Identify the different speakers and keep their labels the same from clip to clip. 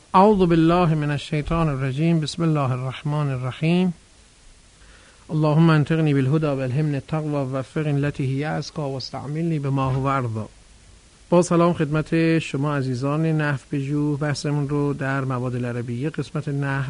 Speaker 1: اعوذ بالله من الشیطان الرجیم. بسم الله الرحمن الرحیم. اللهم انطقنی بالهدى والهمنی التقوى ووفقنی التي هی ازکی واستعملنی بما هو ارضی. با سلام خدمت شما عزیزان نحو بجو. بحثمون رو در مواد العربیه قسمت نحو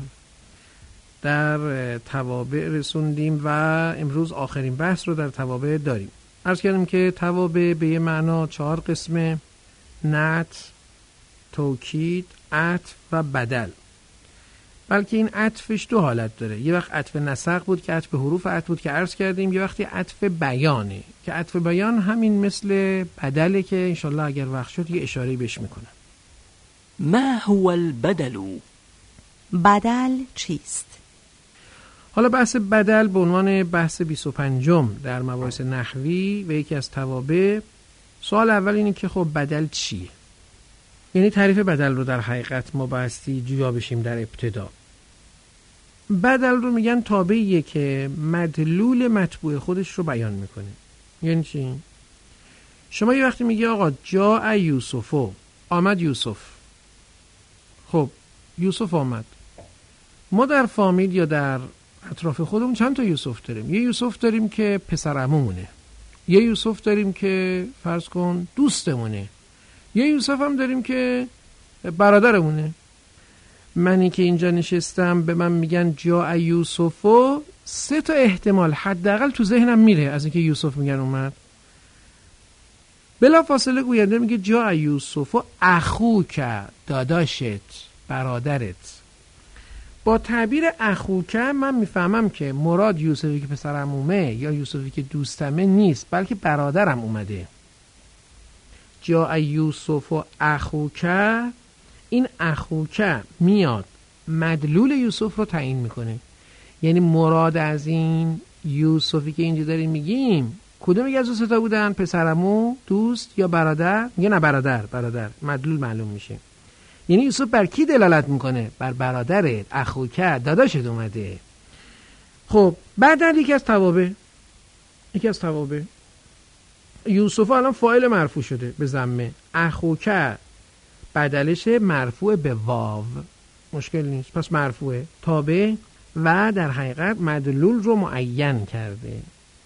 Speaker 1: در توابع رسوندیم و امروز آخرین بحث رو در توابع داریم. عرض کردیم که توابع به یه معنا 4 قسمه: نعت، توکید، عطف و بدل. بلکه این عطفش 2 حالت داره. یه وقت عطف نسق بود که عطف حروف عطف بود که عرض کردیم، یه وقتی عطف بیانه که عطف بیان همین مثل بدله که انشالله اگر وقت شد یه اشاره بهش میکنم.
Speaker 2: ما هو البدل؟
Speaker 3: بدل چیست؟
Speaker 1: حالا بحث بدل به عنوان بحث 25 در مباحث نحوی و یکی از توابع. سوال اول اینه که خب بدل چیه؟ یعنی تعریف بدل رو در حقیقت ما بایستی جویا بشیم در ابتدا. بدل رو میگن تابعیه که مدلول مطبوع خودش رو بیان میکنه. یعنی چی؟ شما یه وقتی میگی آقا جاء یوسفو، آمد یوسف. خب یوسف آمد. ما در فامیل یا در اطراف خودمون چند تا یوسف داریم. یه یوسف داریم که پسر عمومونه، یه یوسف داریم که فرض کن دوستمونه، یه یوسف هم داریم که برادرمونه. منی که اینجا نشستم به من میگن جاء یوسفو، 3 تا احتمال حداقل تو ذهنم میره از اینکه یوسف میگن اومد. بلا فاصله گوینده میگه جاء یوسفو اخوک، داداشت، برادرت. با تعبیر اخوک من میفهمم که مراد یوسفی که پسر عمومه یا یوسفی که دوستمه نیست، بلکه برادرم اومده. جاء یوسف و اخوک، این اخوک میاد مدلول یوسف رو تعیین میکنه. یعنی مراد از این یوسفی که اینجا داریم میگیم کدوم یک از 2 تا بودن؟ پسرعمو، دوست یا برادر؟ میگه نه برادر. مدلول معلوم میشه. یعنی یوسف بر کی دلالت میکنه؟ بر برادرت، اخوک، داداشت اومده. خب بعد یکی از توابع یوسف الان فاعل مرفوع شده به ضمه، اخوک بدلش مرفوع به واو، مشکل نیست، پس مرفوعه، تابع و در حقیقت مدلول رو معین کرده.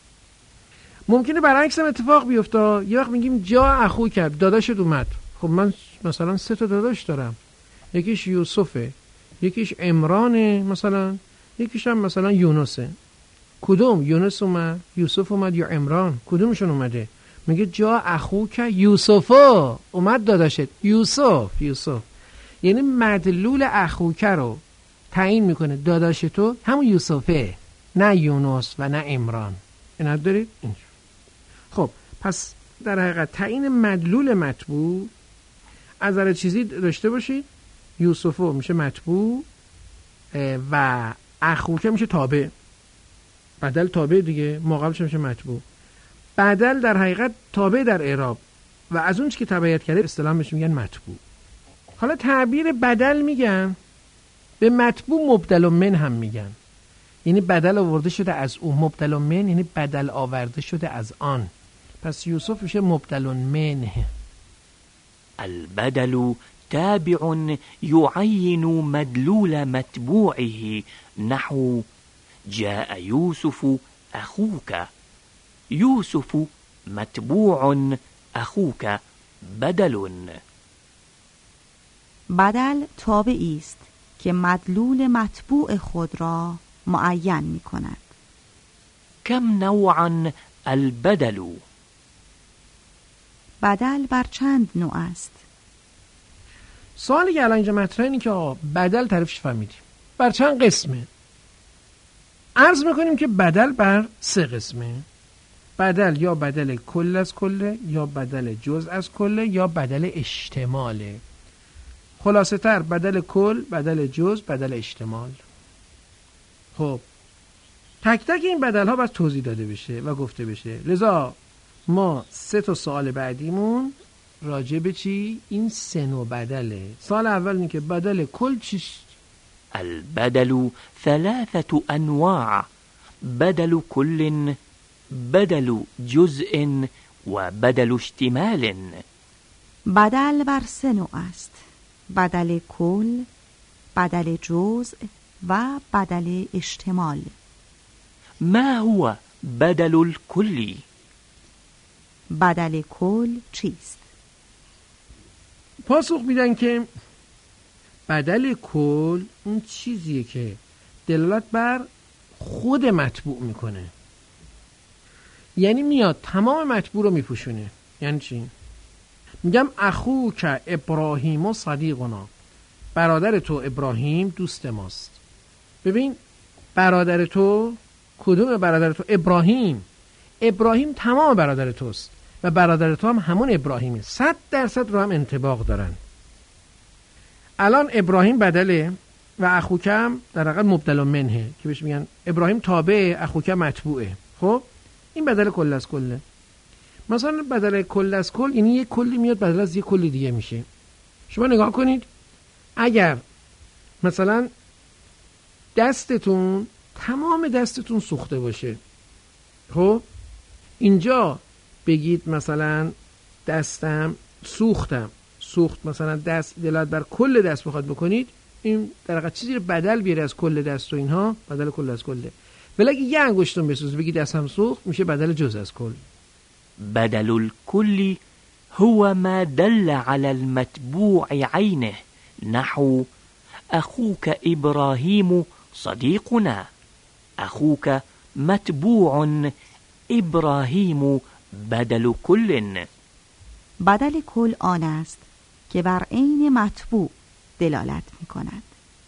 Speaker 1: ممکنه برعکس هم اتفاق بیفته. یه وقت میگیم جا اخوک، داداشت اومد. خب من مثلا 3 تا داداش دارم، یکیش یوسفه، یکیش عمرانه، مثلا یکیش هم مثلا یونسه. کدوم؟ یونس اومد، یوسف اومد یا عمران؟ کدومشون اومده؟ میگه جا اخوک یوسفو، اومد داداشت یوسف. یعنی مدلول اخوک رو تعیین میکنه، داداش تو همون یوسفه، نه یونس و نه عمران. اینا دارید؟ خب پس در حقیقت تعیین مدلول مطبوع از نظر چیزی داشته باشید. یوسفو میشه مطبوع و اخوک میشه تابع. بدل تابع دیگه، ماقبلش میشه مطبوع. بدل در حقیقت تابع در اعراب و از اون چی که تبعیت کرده اصطلاحاً بهش میگن مطبوع. حالا تعبیر بدل میگن، به مطبوع مبدل من هم میگن. یعنی بدل آورده شده از اون، مبدل من یعنی بدل آورده شده از آن. پس یوسف میشه مبدل منه.
Speaker 2: البدل تابع يعين مدلول متبوعه، نحو جاء يوسف أخوك. يوسف متبوع، أخوك بدل.
Speaker 3: بدل تابعی است که مدلول مطبوع خود را معین می کند.
Speaker 2: كم نوعا البدل؟
Speaker 3: بدل بر چند نوع است؟
Speaker 1: سوالی که الان اینجا مطرحه اینه که بدل تعریفش فهمیدیم، بر چند قسمه؟ عرض میکنیم که بدل بر 3 قسمه. بدل یا بدل کل از کله، یا بدل جزء از کله، یا بدل اشتماله. خلاصه تر بدل کل، بدل جزء، بدل اشتمال. خب تک تک این بدل ها باید توضیح داده بشه و گفته بشه. لذا ما 3 تا سوال بعدیمون راجع به چی؟ این 3 نوع بدله. سوال اول اینه که بدل کل چیست؟
Speaker 2: البدل 3 انواع: بدل كل، بدل جزء و بدل اشتمال.
Speaker 3: بدل بر 3 نوع است: بدل کل، بدل جزء و بدل اشتمال.
Speaker 2: ما هو بدل الكل؟
Speaker 3: بدل کل چیست؟
Speaker 1: پاسخ میدن که بدل کل اون چیزیه که دلالت بر خود مطبوع میکنه، یعنی میاد تمام مطبوع رو میپوشونه. یعنی چی؟ میگم اخوک ابراهیم و صدیقنا، برادر تو ابراهیم دوست ماست. ببین برادر تو، کدوم برادر تو؟ ابراهیم. ابراهیم تمام برادر توست و برادر تو هم همون ابراهیمه، 100% رو هم انطباق دارن. الان ابراهیم بدله و اخوکم در حقیقت مبدل منه که بهش میگن ابراهیم تابع، اخوکم متبوعه. خب این بدل کل از کله. مثلا بدل کل از کل یعنی یک کلی میاد بدل از یک کلی دیگه میشه. شما نگاه کنید، اگر مثلا دستتون تمام دستتون سوخته باشه، خب اینجا بگید مثلا دستم سوخت مثلا دست دلت بر کل دست بخواد بکنید، این در حقیقت چیزی رو بدل بیاره از کل دست و اینها، بدل کل از کله. ولی اگه یه انگشتون بسوزه بگید دستم سوخت، میشه بدل جزء از کل.
Speaker 2: بدل الكل هو ما دل على المتبوع عينه، نحو أخوك إبراهيم صديقنا، أخوك متبوع إبراهيم بدل كل.
Speaker 3: بدل کل آن است که بر عین مطبوع دلالت می کند.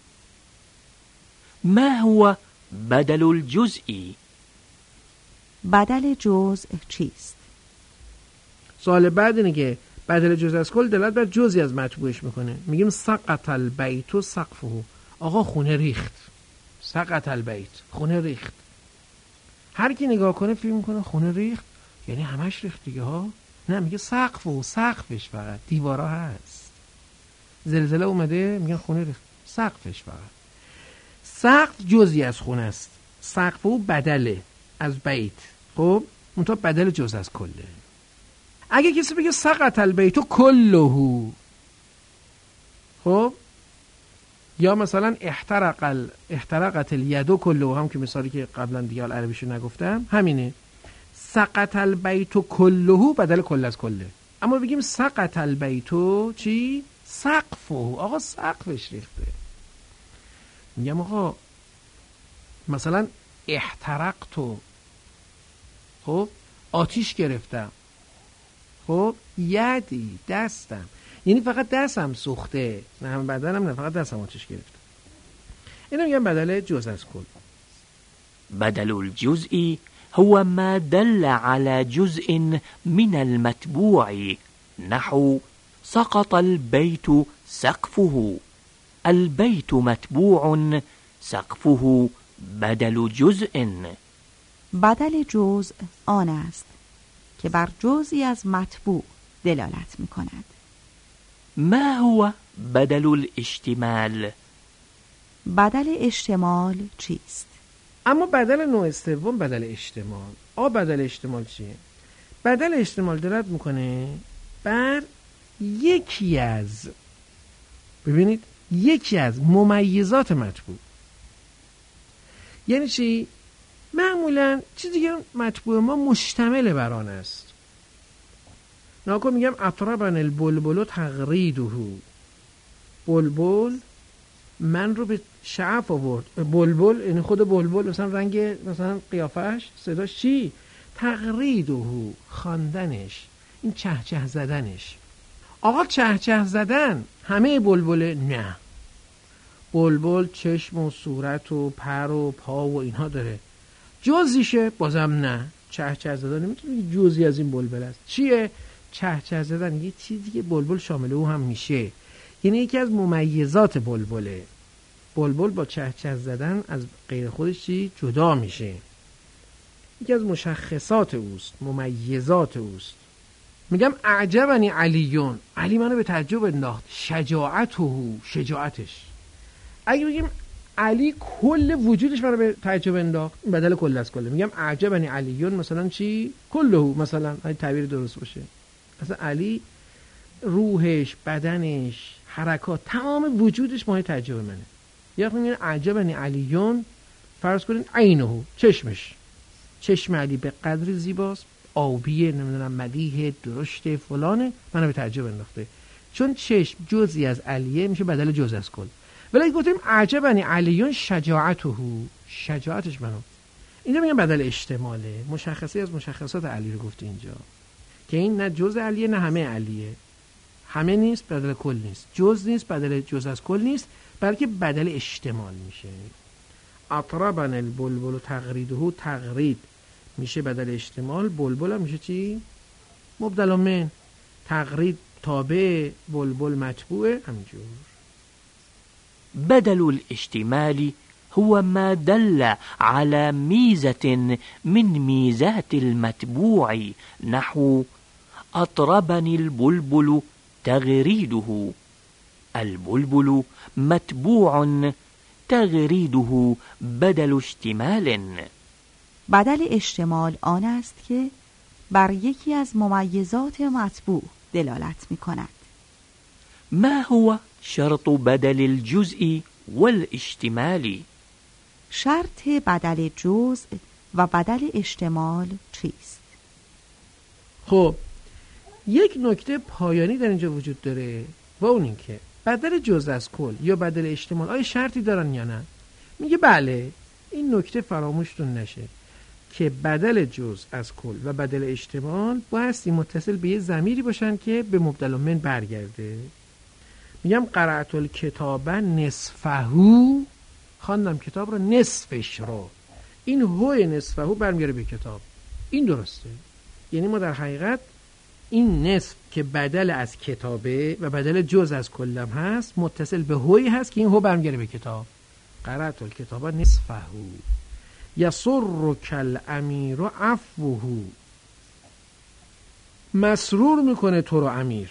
Speaker 2: ما هو بدل الجزء؟
Speaker 3: بدل جزء چیست؟
Speaker 1: سوال بعد اینه که بدل جزء از کل دلالت بر جزئی از مطبوعش میکنه. میگیم سقط البیت سقفه، آقا خونه ریخت. سقط البیت، خونه ریخت. هر کی نگاه کنه فکر میکنه خونه ریخت یعنی همش ریخت دیگه ها. نه، میگه سقفه، سقفش فقط، دیوارا هست. زلزله اومده میگن خونه ریخت، سقفش فقط. سقف جزئی از خونه است، سقف او بدله از بیت. خب منتها بدل جزء از کله. اگه کسی بگه سقط البیت کله، خب یا مثلا احترقت الید کله، هم که مثالی که قبلا دیگه عربیشو نگفتم همینه. سقط البیت کله بدل کل از کله. اما بگیم سقط البیت چی؟ سقفه، آقا سقفش ریخته. میگم آقا مثلا احترقتو، خب آتیش گرفتم، خب یدی دستم، یعنی فقط دستم سوخته، نه همه بدنم، نه فقط دستم آتیش گرفته. اینو میگم بدل جزء از کل.
Speaker 2: بدل الجزء هو ما دل على جزء من المتبوع، نحو سقط البيت سقفه، البيت متبوع سقفه بدل جزء.
Speaker 3: بدل جزء آن است که بر جزئی از مطبوع دلالت می کند.
Speaker 2: ما هو بدل الاشتمال؟
Speaker 3: بدل اشتمال چیست؟
Speaker 1: اما بدل نوع سوم بدل اشتمال. بدل اشتمال چیه؟ بدل اشتمال دلالت میکنه بر یکی از، ببینید، یکی از ممیزات مطبوع. یعنی چی؟ معمولا چیزی که مطبوع ما مشتمل بر آن است. ناکو میگم اطربن البلبل تغریده، بلبل من رو به شعف آورد. بلبل یعنی خود بلبل، مثلا رنگ، مثلا قیافش، صداش چی؟ تغریده، خواندنش، این چهچه زدنش. آقا چهچه زدن همه بلبل؟ نه، بلبل چشم و صورت و پر و پا و اینها داره. جزیشه؟ بازم نه. چهچه زدن نمیتونه جزئی از این بلبل است. چیه؟ چهچه زدن یه چیزی که بلبل شامل او هم میشه، یعنی یکی از ممیزات بلبله. بلبل با چهچه زدن از غیر خودش چی؟ جدا میشه. یکی از مشخصات اوست، ممیزات اوست. میگم اعجبنی علیون، علی منو به تعجب انداخت. شجاعتش. اگه بگیم علی کل وجودش منو به تعجب انداخت، بدل کل از کله. میگم اعجبنی علیون مثلا چی؟ کله، مثلا اگه تعبیر درست باشه. اصلا علی روحش، بدنش، حرکات، تمام وجودش مایه تعجب منه. یا میگن عجبنی علیون، فرض کنین عینه، چشمش، چشم علی به قدر زیباست، آبیه، نمیدونم ملیحه، درشته، فلانه، منو به تعجب انداخته. چون چشم جزئی از علیه میشه بدل جز از کل. ولی گفتیم عجبنی علیون شجاعته، شجاعتش منو، اینجا میگن بدل اشتماله، مشخصی از مشخصات علی رو گفت اینجا که این نه جز علیه نه همه علیه، همه نیست بدل کل نیست، جز نیست بدل جز از کل نیست، بلکه بدل اشتمال میشه. اطربن البلبل تغریده، تغرید میشه بدل اشتمال، بلبل هم میشه چی؟ مبدل من، تغرید تابع، بلبل متبوع، همینجور.
Speaker 2: بدل الاشتمال هو ما دل على ميزة من ميزات المتبوع، نحو أطربني البلبل تغريده، البلبل متبوع تغريده بدل اشتمال.
Speaker 3: بدل اشتمال آن است که بر یکی از ممیزات متبوع دلالت می کند.
Speaker 2: ما هو شرط بدل الجزء والاشتمال؟
Speaker 3: شرط بدل جزء و بدل اشتمال چیست؟
Speaker 1: خب یک نکته پایانی در اینجا وجود داره و اون این که بدل جزء از کل یا بدل اشتمال آیا شرطی دارن یا نه؟ میگه بله، این نکته فراموشتون نشه که بدل جزء از کل و بدل اشتمال بایستی متصل به یه ضمیری باشن که به مبدل من برگرده. میگم قرأت الکتاب نصفهو، خواندم کتاب رو نصفش رو، این هوی نصفهو برمیگره به کتاب، این درسته. یعنی ما در حقیقت این نصف که بدل از کتابه و بدل جز از کلم هست متصل به هوی هست که این هو برمیگره به کتاب. قرأت الکتاب نصفهو. یسرک الامیر عفوه، مسرور میکنه تو رو امیر،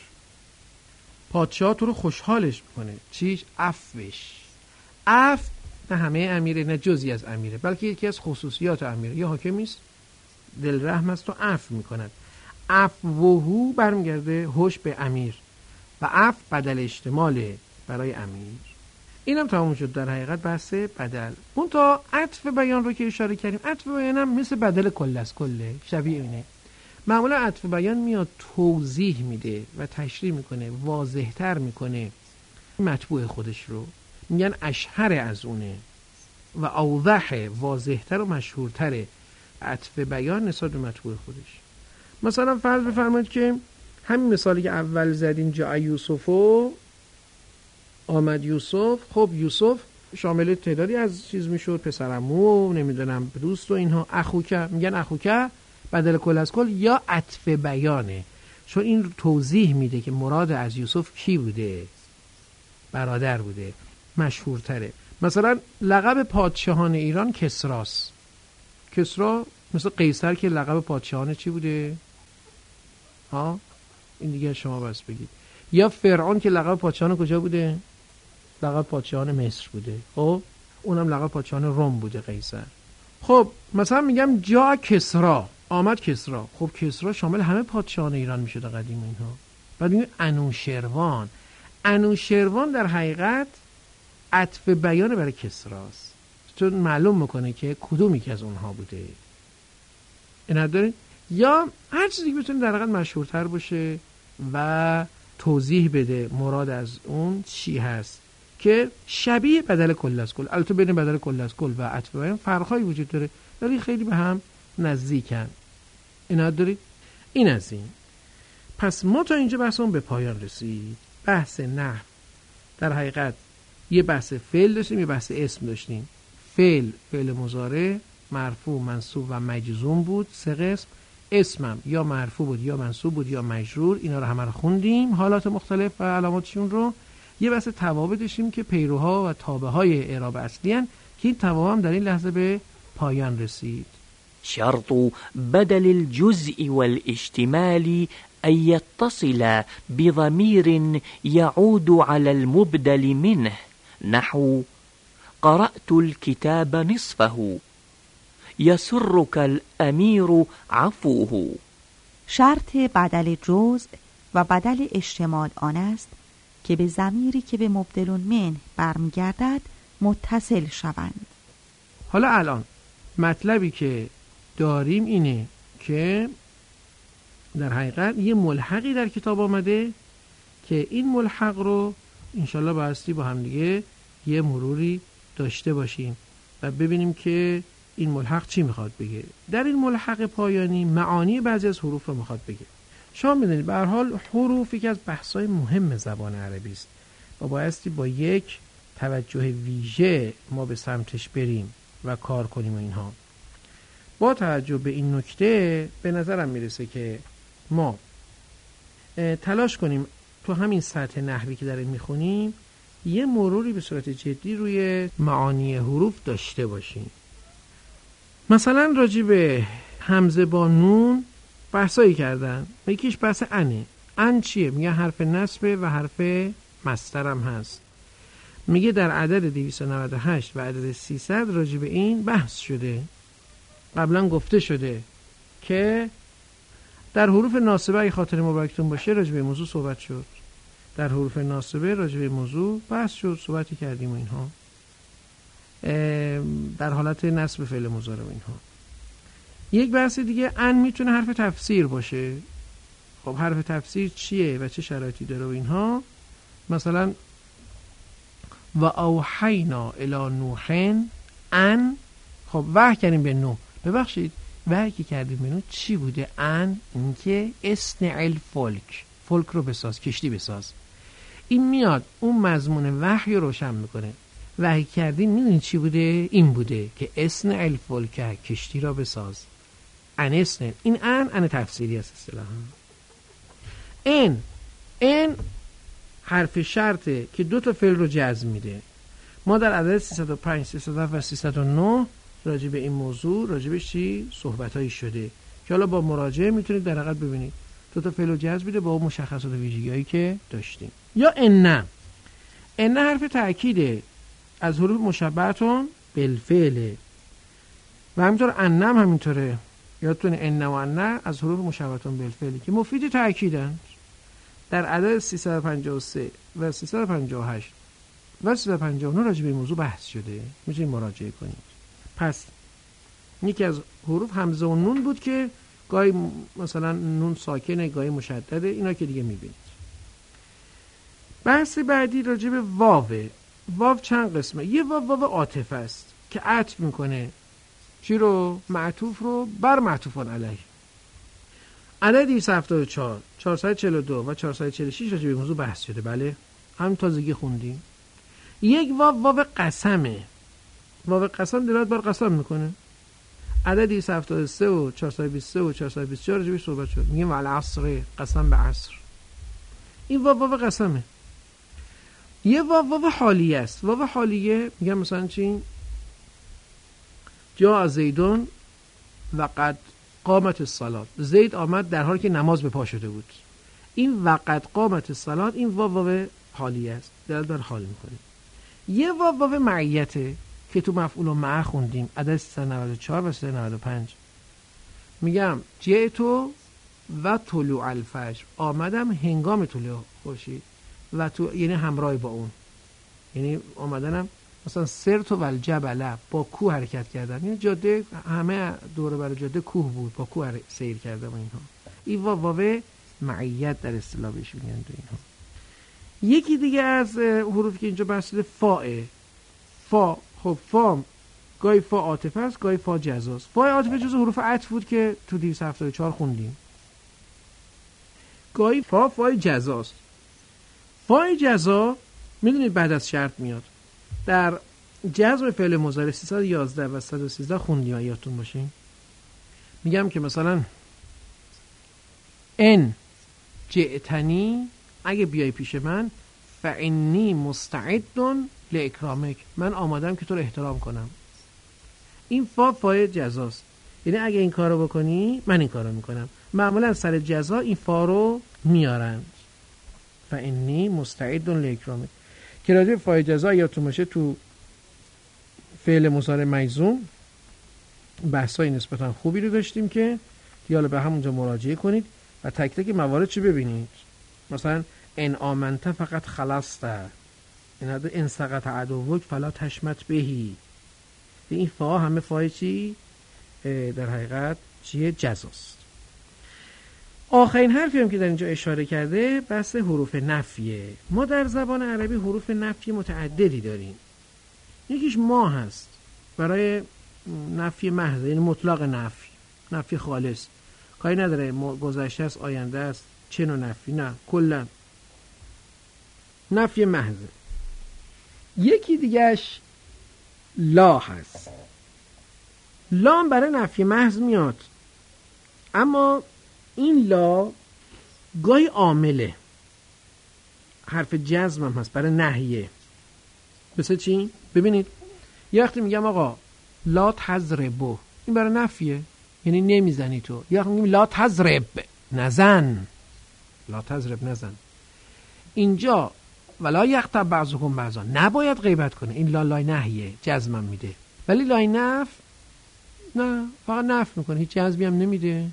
Speaker 1: پادشاه تو رو خوشحالش میکنه، چیش؟ عفوش. عفو نه همه امیره، نه جزئی از امیره، بلکه یکی از خصوصیات امیره. یا حاکمیست دل رحم است و عفو میکند، عفوه برمیگرده هوش به امیر و عفو بدل اشتماله برای امیر. اینم تمام شد در حقیقت بحث بدل. اون تا عطف بیان رو که اشاره کردیم، عطف بیان هم مثل بدل کل از کله، شبیه اینه. معمولا عطف بیان میاد توضیح میده و تشریح میکنه، واضحتر میکنه مطبوع خودش رو، میگن اشهر از اونه و اوضح، واضحتر و مشهورتره عطف بیان نسبت به مطبوع خودش. مثلا فرض بفرمایید که همین مثالی که اول زدیم، جاء یوسفو، آمد یوسف. خب یوسف شامل تعدادی از چیز میشد، پسرعمو، نمیدونم دوست و اینها. اخوکه، میگن اخوکه بدل کل از کل یا عطف بیانه، چون این توضیح میده که مراد از یوسف کی بوده، برادر بوده، مشهورتره. مثلا لقب پادشاهان ایران کسراست. کسرا مثل قیصر که لقب پادشاهان چی بوده؟ ها این دیگه شما بس بگید. یا فرعون که لقب پادشاهان کجا بوده؟ لقب پادشاهان مصر بوده. خب اونم لقب پادشاهان روم بوده، قیصر. خب مثلا میگم جا کسرا، آمد کسرا. خب کسرا شامل همه پادشاهان ایران میشده قدیم اینها. بعد میگم انوشروان. انوشروان در حقیقت عطف بیان برای کسراست، چون معلوم میکنه که کدومی که از اونها بوده. اینا دارین. یا هر چیزی که بتونه در حقیقت مشهورتر باشه و توضیح بده مراد از اون چی هست که شبیه بدل کل از کل. البته بین بدل کل از کل و عطف بیان فرقایی وجود داره ولی خیلی به هم نزدیکن. اینا دارید. این از این. پس ما تا اینجا بحثمون به پایان رسید. بحث نحو در حقیقت یه بحث فعل داشتیم، یه بحث اسم داشتیم. فعل مضارع، مرفوع، منصوب و مجزوم بود، 3 قسم. اسمم یا مرفوع بود یا منصوب بود یا مجرور. اینا رو همه رو خوندیم، حالات مختلف و علاماتشون رو. یه بحث توابع داشتیم که پیروها و تابعهای اعراب اصلی ان که این توابع هم در این لحظه به پایان رسید.
Speaker 2: شرط بدل الجزء والاشتمال أن يتصل بضمير يعود على المبدل منه، نحو قرأت الكتاب نصفه، يسرك الأمير عفوه.
Speaker 3: شرط بدل جزء و بدل اشتمال آن است که به ضمیری که به مبدل من برمیگردد متصل شوند.
Speaker 1: حالا الان مطلبی که داریم اینه که در حقیقت یه ملحقی در کتاب آمده که این ملحق رو انشالله بایستی با هم دیگه یه مروری داشته باشیم و ببینیم که این ملحق چی میخواد بگه. در این ملحق پایانی معانی بعضی از حروف رو میخواد بگه. شما میدونید به هر حال حروف یکی از بحث‌های مهم زبان عربی است و بایستی با یک توجه ویژه ما به سمتش بریم و کار کنیم و اینها. با توجه به این نکته به نظرم میرسه که ما تلاش کنیم تو همین سطح نحوی که داریم میخونیم یه مروری به صورت جدی روی معانی حروف داشته باشیم. مثلا راجع به همزه با نون بحثایی کردن و یکیش بحث انه. ان چیه؟ میگه حرف نصبه و حرف مصدر هم هست. میگه در عدد 298 و عدد 300 راجع به این بحث شده. قبلا گفته شده که در حروف ناصبه اگه خاطر مبارکتون باشه راجع به موضوع صحبت شد. در حروف ناصبه راجع به موضوع بحث شد، صحبتی کردیم و اینها. در حالت نصب فعل مضارع و اینها. یک بحث دیگه ان میتونه حرف تفسیر باشه. خب حرف تفسیر چیه و چه شرایطی داره و اینها. مثلا و اوحینا الی نوح ان، خب وحی کردیم به نوح. ببخشید وحی که کردیم به نوح چی بوده؟ ان، اینکه اصنع الفلک، فلک رو بساز، کشتی بساز. این میاد اون مضمون وحی رو روشن میکنه. وحی کردیم میدونید چی بوده؟ این بوده که اصنع الفلک، کشتی را بساز. ان اصنع، این ان تفسیری است اصطلاحاً. ان حرف شرطه که دو تا فعل رو جزم میده. ما در عدد 305 307 و 309 راجع به این موضوع راجع به چی صحبتایی شده که حالا با مراجعه میتونید در حقیقت ببینید دو تا فعل رو جزم میده با اون مشخصات و ویژگی‌هایی که داشتیم. یا ان حرف تأکیده از حروف مشبهتون بالفعل و همینطور ان هم همینطوره. یادتونه ان و ان از حروف مشبهتون بالفعلی که مفید تأکیدن. در عدد 353 و 358 و 359 راجع به این موضوع بحث شده، میتونید مراجعه کنید. پس یکی از حروف همزه و نون بود که گاهی مثلا نون ساکنه گاهی مشدده، اینا که دیگه میبینید. بحث بعدی راجع به واوه. واو چند قسمه. یه واو عاطفه است که عطف میکنه چی رو؟ معطوف رو بر معطوفان علیه. عدد 274 442 و 446 راجع به موضوع بحث شده. بله هم تازگی خوندیم. یک واو قسمه. واو قسم دلالت بر قسم میکنه. عدد 273 و 423 و 424 راجع به صحبت شد. میگیم والعصر، قسم به عصر. این واو قسمه. یه واو حالیه است. واو حالیه میگم مثلا چی؟ جا زیدون و قد قامت الصلاة. زید آمد در حالی که نماز به پا شده بود. این وقت قامت الصلاة این واو حالیه است، دلالت بر حال میکنه. یه واو معیته که تو مفعول مع خوندیم عدد 394 و 395. میگم جئتو و طلوع الفجر، آمدم هنگام طلوع خورشید و تو یعنی همراه با اون، یعنی آمدنم مثلا سرت و الجبل، با کوه حرکت کردم. این جاده همه دور بر جاده کوه بود، با کوه سیر کردم اینها. این واو معیت در اصطلاح بهش میگن تو اینها. یکی دیگه از حروفی که اینجا بحث شده فاء. فا، خب فا گاهی فا عاطفه است گاهی فا جزاست. فا عاطفه جزو حروف عطف بود که تو 274 خوندیم. گاهی فای جزاست. فای جزا میدونید بعد از شرط میاد. در جزم فعل مضارع 311 و 113 خوندیم یادتون باشه. میگم که مثلا ان جئتنی، اگه بیای پیش من، فانی مستعد لاکرامک، من آمادم که تو رو احترام کنم. این فای جزاست، یعنی اگه این کارو بکنی من این کارو میکنم. معمولا سر جزا این فا رو میارن، فانی مستعد لاکرامک، که راجع به فای جزا یادتون باشه تو فعل مضارع مجزوم بحثای نسبتا خوبی رو داشتیم که حالا به همونجا مراجعه کنید و تک تک موارد چه ببینید. مثلا ان آمنت فقط خلصت، ان سقط عدوک فلا تشمت بهی. این فا همه فای چی؟ در حقیقت چیه؟ جزاست. آخرین حرفی هم که در اینجا اشاره کرده بحث حروف نفیه. ما در زبان عربی حروف نفی متعددی داریم. یکیش ما هست برای نفی محض، یعنی مطلق نفی، نفی خالص، کاری نداره گذشته است آینده است چه نوع نفی، نه کلا نفی محض. یکی دیگهش لا هست. لا هم برای نفی محض میاد، اما این لا گاهی عامله، حرف جزم هم هست برای نهیه. مثل چی؟ ببینید یه وقتی میگم آقا لا تضربو، این برای نفیه، یعنی نمیزنی تو. یا میگم لا تضرب، نزن، لا تضرب نزن. اینجا ولا یغتب بعضکم بعضا، نباید غیبت کنه، این لا لای نهیه، جزمم میده. ولی لای نف نه، فقط نف میکنه، هیچ جزمی هم نمیده،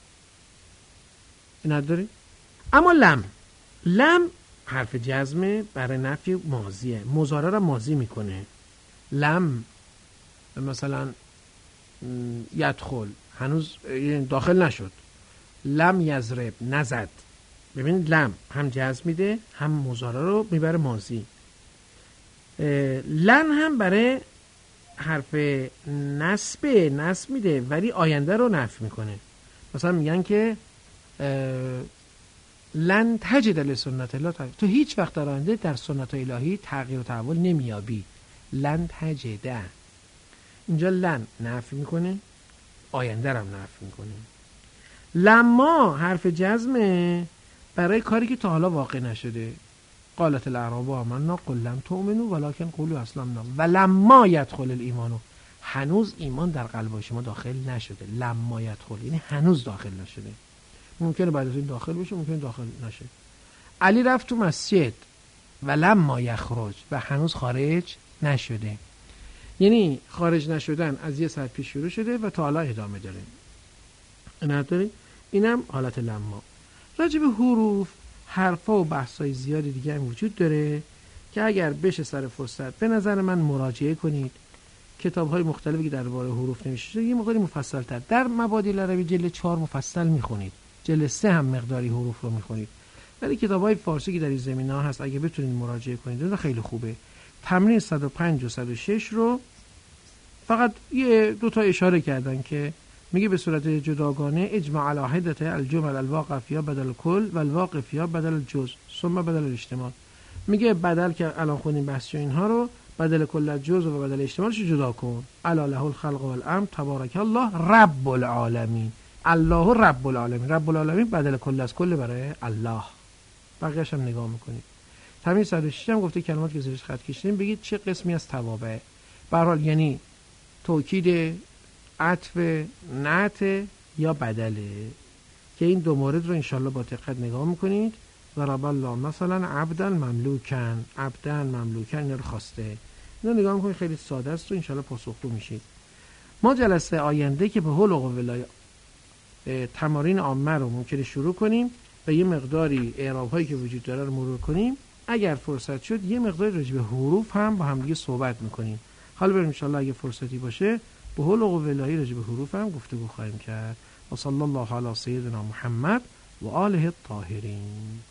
Speaker 1: نداره. اما لم حرف جزمه برای نفی ماضیه، مضارع را ماضی میکنه. لم مثلا یدخل، هنوز داخل نشد. لم یضرب، نزد. ببینید لم هم جزم میده هم مضارع رو میبره ماضی. لن هم برای حرف نسب میده ولی آینده رو نفی میکنه. مثلا میگن که لن تجد لسنت الله، تو هیچ وقت در آینده در سنت الهی تغییر و تحول نمیابی. لن تجد، اینجا لن نفی میکنه، آینده رو هم نفی میکنه. لما حرف جزمه برای کاری که تا حالا واقع نشده. قالت الاعراب آمنا قل لم تؤمنوا ولکن قولوا اسلمنا ولما يدخل الایمان، هنوز ایمان در قلب شما داخل نشده. لما يدخل یعنی هنوز داخل نشده، ممکنه بعد از این داخل بشه، ممکنه داخل نشه. علی رفت تو مسجد ولما یخرج، و هنوز خارج نشده، یعنی خارج نشدن از یه ساعت پیش شروع شده و تا حالا ادامه داره. نداری؟ اینم حالت لما. راجع به حروف، حرفا و بحثای زیادی دیگه هم وجود داره که اگر بشه سر فرصت به نظر من مراجعه کنید. کتاب‌های مختلفی که درباره حروف نوشته شده یه مقداری مفصل‌تر. در مبادی العربی جلد 4 مفصل می‌خونید، جلد 3 هم مقداری حروف رو می‌خونید. ولی کتاب‌های فارسی که در این زمینه‌ها هست اگه بتونید مراجعه کنید اون خیلی خوبه. تمرین 105 و 106 رو فقط یه دو تا اشاره کردن که میگه به صورت جداگانه اجماع علی حدت الجمل الواقع فیها بدل الکل و الواقع فیها بدل الجزء ثم بدل الاجتماع. میگه بدل که الان خوندیم بحث اینها رو، بدل کل الجزء و بدل اجتماعش جدا کن. الا له الخلق والامر تبارک الله رب العالمین. الله رب العالمین، رب العالمین بدل کل از کل برای الله. بقیه‌اش هم نگاه میکنید. تمرین 106 هم گفته کلمات که زیرش خط کشیدیم بگید چه قسمی از توابع. به هر حال یعنی توکید، عطف، نعت یا بدله، که این دو مورد رو انشالله با دقت نگاه میکنید. ضرب الله مثلا عبدا مملوکن، عبدا مملوکن، اینا رو خواسته، اینا نگاه میکنید خیلی ساده است و انشالله پاسخگو میشید. ما جلسه آینده که به حول و قوه تمارین عامه رو ممکنه شروع کنیم و یه مقداری اعراب هایی که وجود داره رو مرور کنیم. اگر فرصت شد یه مقداری راجع به حروف هم با هم دیگه صحبت میکنیم. حالا بریم انشالله اگه فرصتی باشه به حول و قوه الهی راجع به حروف هم گفتگو خواهیم کرد. و صلی الله علی سیدنا محمد و آله الطاهرین.